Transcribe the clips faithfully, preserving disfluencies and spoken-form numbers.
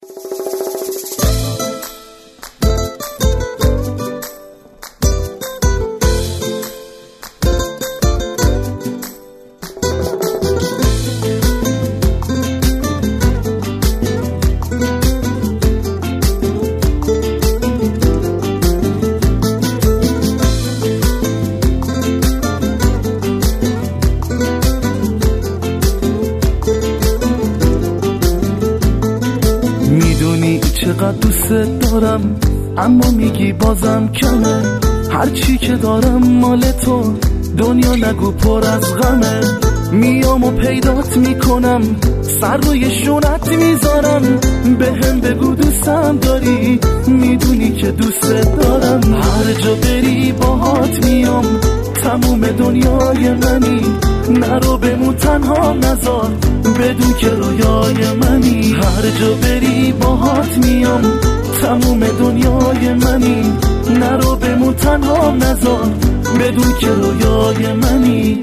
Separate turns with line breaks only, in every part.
چقدر دوست دارم اما میگی بازم کمه، هرچی که دارم مال تو، دنیا نگو پر از غمه. میام و پیدات میکنم، سر روی شونت میذارم، به هم بگو دوستم داری، میدونی که دوست دارم. هر جا بری باهات میام، تموم دنیای منی، نرو بمون تنها نذار، بدون که رویای منی. هر جا بری باهات میام، تموم دنیای منی، نرو بمون تنها نذار، بدون که رویای منی.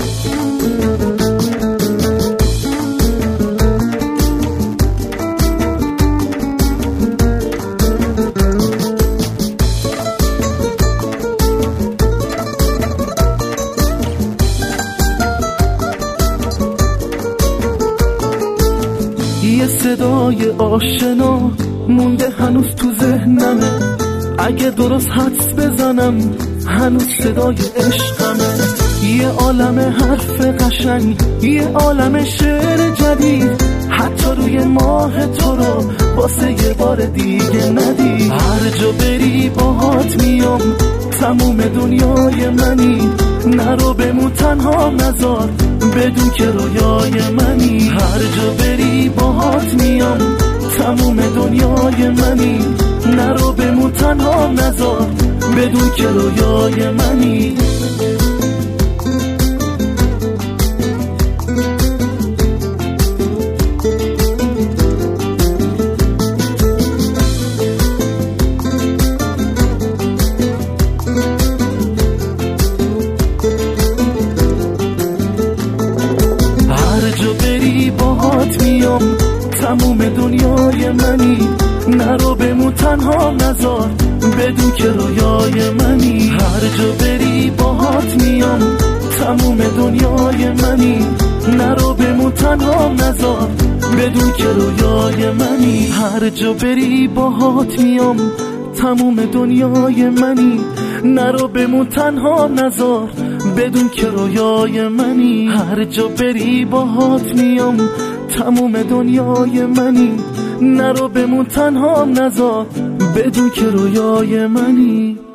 یه صدای آشنا مونده هنوز تو ذهنمه، اگه درست حدس بزنم هنوز صدای عشقمه. یه عالم حرف قشنگ، یه عالم شعر جدید، حتی روی ماه تو رو واسه یه بار دیگه ندید. هر جا بری باهات میام، تموم دنیای منی، نرو بمون تنها نذار، بدون که رویای منی. هر جا بری باهات میام، تموم دنیای منی، نرو بمون تنها نذار، بدون که رویای منی. باهات میام، تموم دنیای منی، نرو بمون تنها نذار، بدون که رویای منی. هر جا بری باهات میام، تموم دنیای منی، نرو بمون تنها نذار، بدون که رویای منی. هر جا بری باهات میام، تموم دنیای منی، نرو بمون تنها نذار، بدون که رویای منی. هر جا بری باهات میام، تموم دنیای منی، نرو بمون تنها نذار، بدون که رویای منی.